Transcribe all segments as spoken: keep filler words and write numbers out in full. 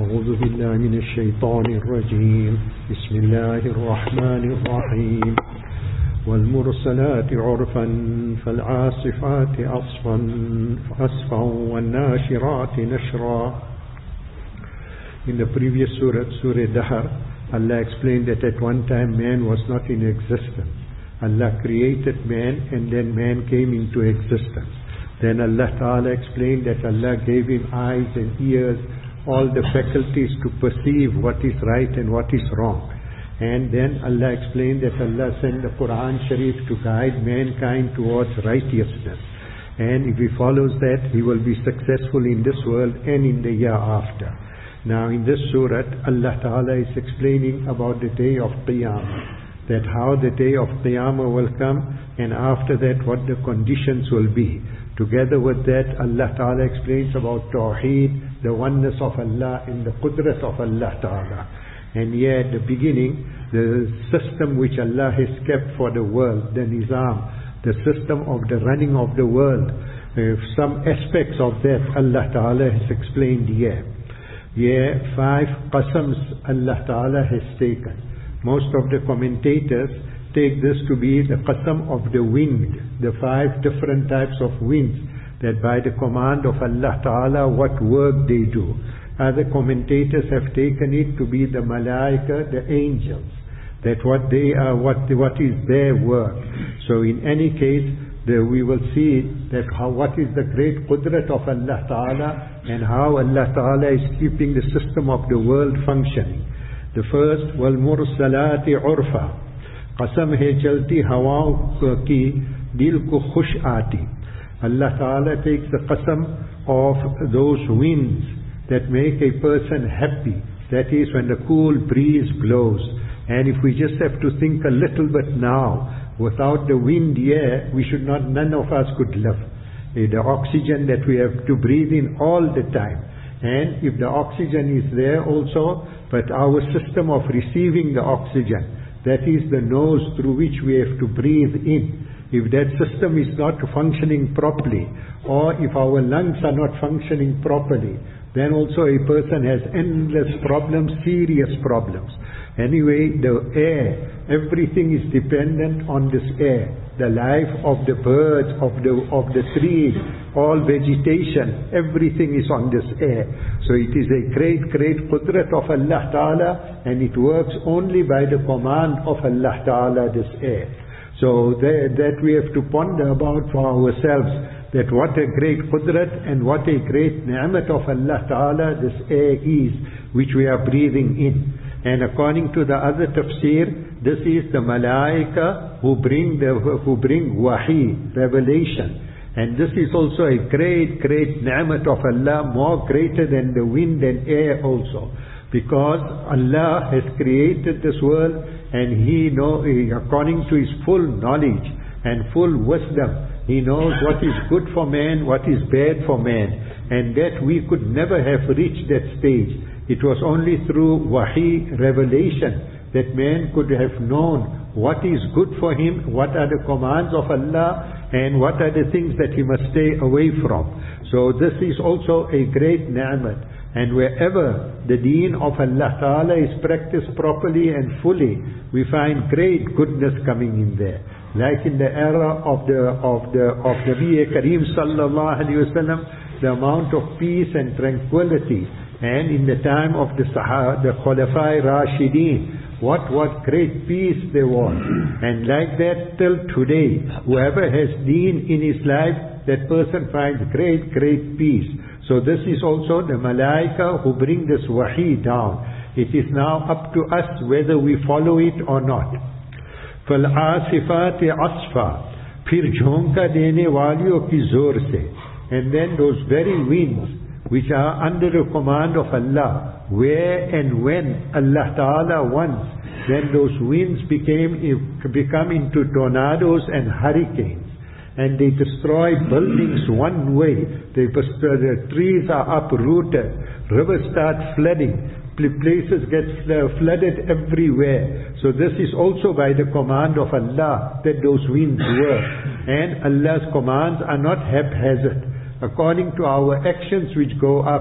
أعوذ بالله من الشيطان الرجيم بسم الله الرحمن الرحيم والمرسلات عرفا فالعاصفات عصفا عصفا والناشرات نشرا. In the previous surah, Surah Dahr, Allah explained that at one time man was not in existence. Allah created man and then man came into existence. Then Allah Ta'ala explained that Allah gave him eyes and ears, all the faculties to perceive what is right and what is wrong. And then Allah explained that Allah sent the Quran Sharif to guide mankind towards righteousness. And if he follows that, he will be successful in this world and in the year after. Now in this surah, Allah Ta'ala is explaining about the day of Qiyamah, that how the day of Qiyamah will come, and after that what the conditions will be. Together with that, Allah Ta'ala explains about Tawheed, the oneness of Allah and the Qudrat of Allah Ta'ala. And here at the beginning, the system which Allah has kept for the world, the Nizam, the system of the running of the world, uh, some aspects of that Allah Ta'ala has explained here. Here, five qasams Allah Ta'ala has taken. Most of the commentators take this to be the qasam of the wind, the five different types of winds, that by the command of Allah Ta'ala what work they do. Other commentators have taken it to be the malaika, the angels, that what they are, what, what is their work. So in any case, the, we will see that how, what is the great qudrat of Allah Ta'ala and how Allah Ta'ala is keeping the system of the world functioning. The first, وَالْمُرْسَلَاتِ عُرْفًا, qasam hai chalti hawaon ki dil ko khush aati. Allah Ta'ala takes the qasam of those winds that make a person happy. That is when the cool breeze blows. And if we just have to think a little bit now, without the wind here, we should not, none of us could live. The oxygen that we have to breathe in all the time. And if the oxygen is there also, but our system of receiving the oxygen, that is the nose through which we have to breathe in. If that system is not functioning properly, or if our lungs are not functioning properly, then also a person has endless problems, serious problems. Anyway, the air, everything is dependent on this air. The life of the birds, of the, of the trees, all vegetation, everything is on this air. So it is a great, great qudrat of Allah Ta'ala, and it works only by the command of Allah Ta'ala, this air. So that, that we have to ponder about for ourselves, that what a great qudrat and what a great ni'mat of Allah Ta'ala this air is, which we are breathing in. And according to the other tafsir, this is the malaika who bring the, who bring wahi, revelation. And this is also a great, great ni'mat of Allah, more greater than the wind and air also. Because Allah has created this world, and He knows, according to His full knowledge and full wisdom, He knows what is good for man, what is bad for man. And that we could never have reached that stage. It was only through wahi, revelation, that man could have known what is good for him, what are the commands of Allah, and what are the things that he must stay away from. So this is also a great ni'mat. And wherever the deen of Allah Ta'ala is practiced properly and fully, we find great goodness coming in there. Like in the era of the of the of Nabi Kareem Sallallahu Alaihi Wasallam, the amount of peace and tranquility. And in the time of the Sahaba, the Khulafai Rashideen, what what great peace there was. And like that till today, whoever has deen in his life, that person finds great, great peace. So this is also the malaika who bring this wahi down. It is now up to us whether we follow it or not. فَالْعَاصِفَاتِ عَصْفًا, फिर झोंका देने वालियों की जोर से. And then those very winds which are under the command of Allah, where and when Allah Ta'ala wants, then those winds became become into tornadoes and hurricanes. And they destroy buildings one way. They, the trees are uprooted. Rivers start flooding. Places get flooded everywhere. So this is also by the command of Allah that those winds work. And Allah's commands are not haphazard. According to our actions which go up,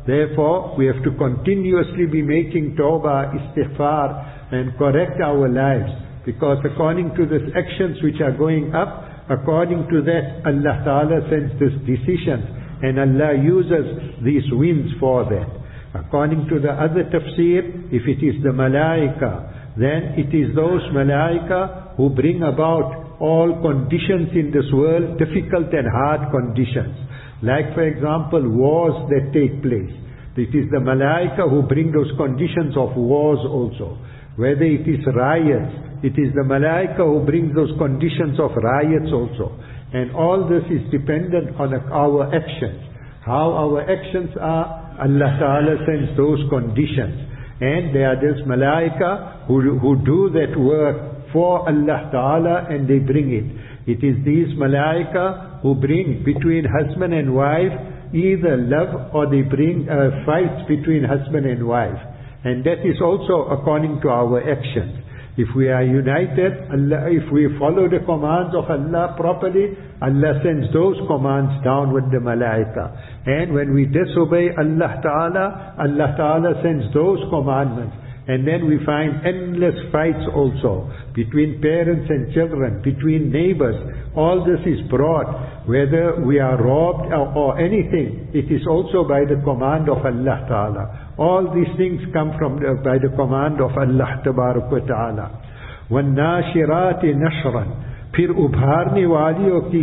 Therefore, we have to continuously be making tawbah, istighfar, and correct our lives. Because according to these actions which are going up, according to that, Allah Ta'ala sends this decision, and Allah uses these winds for that. According to the other tafsir, if it is the malaika, then it is those malaika who bring about all conditions in this world, difficult and hard conditions. Like for example, wars that take place. It is the malaika who bring those conditions of wars also. Whether it is riots, it is the malaika who brings those conditions of riots also. And all this is dependent on our actions. How our actions are, Allah Ta'ala sends those conditions. And there are these malaika who, who do that work for Allah Ta'ala, and they bring it. It is these malaika who bring between husband and wife either love, or they bring uh, fights between husband and wife. And that is also according to our actions. If we are united, Allah, if we follow the commands of Allah properly, Allah sends those commands down with the malaika. And when we disobey Allah Ta'ala, Allah Ta'ala sends those commandments. And then we find endless fights also between parents and children, between neighbors. All this is brought, whether we are robbed or, or anything, it is also by the command of Allah Ta'ala. All these things come from the, by the command of Allah Ta'ala. وَالنَّاشِرَاتِ نَشْرًا, फिर उभारने वालियों की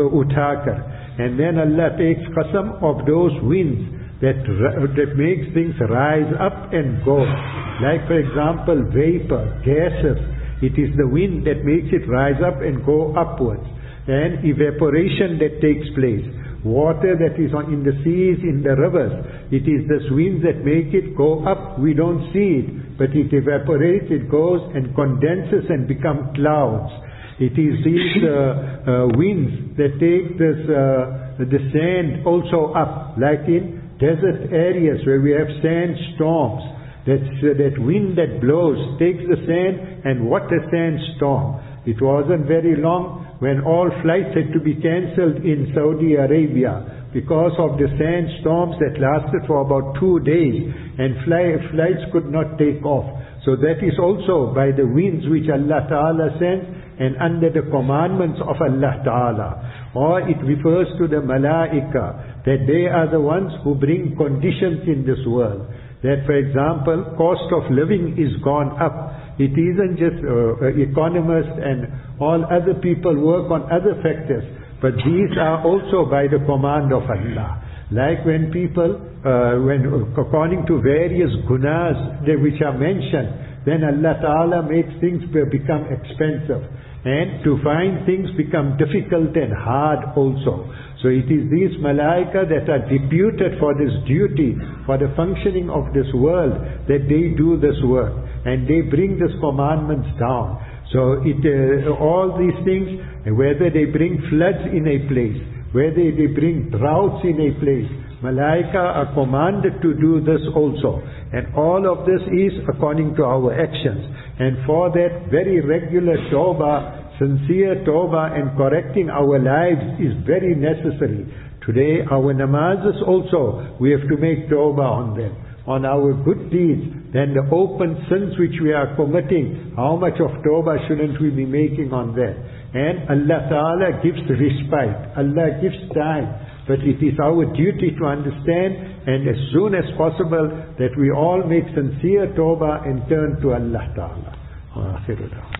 उठाकर. And then Allah takes qasam of those winds that, that makes things rise up and go. Like for example, vapor, gases. It is the wind that makes it rise up and go upwards. And evaporation that takes place. Water that is on, in the seas, in the rivers. It is this wind that make it go up. We don't see it, but it evaporates, it goes and condenses and become clouds. It is these uh, uh, winds that take this, uh, the sand also up. Like in desert areas where we have sand storms. That's, uh, that wind that blows takes the sand, and what a sandstorm. It wasn't very long when all flights had to be cancelled in Saudi Arabia because of the sandstorms that lasted for about two days, and fly, flights could not take off. So that is also by the winds which Allah Ta'ala sends, and under the commandments of Allah Ta'ala. Or it refers to the malaika, that they are the ones who bring conditions in this world. That for example, cost of living is gone up. It isn't just uh, economists and all other people work on other factors, but these are also by the command of Allah. Like when people, uh, when according to various gunas which are mentioned, then Allah Ta'ala makes things become expensive. And to find things become difficult and hard also. So it is these malaika that are deputed for this duty, for the functioning of this world, that they do this work. And they bring these commandments down. So it, uh, all these things, whether they bring floods in a place, whether they bring droughts in a place, malaika are commanded to do this also. And all of this is according to our actions. And for that, very regular tawbah, sincere tawbah and correcting our lives is very necessary. Today, our namazes also, we have to make tawbah on them. On our good deeds, then the open sins which we are committing, how much of tawbah shouldn't we be making on that? And Allah Ta'ala gives respite, Allah gives time. But it is our duty to understand, and as soon as possible, that we all make sincere tawbah and turn to Allah Ta'ala.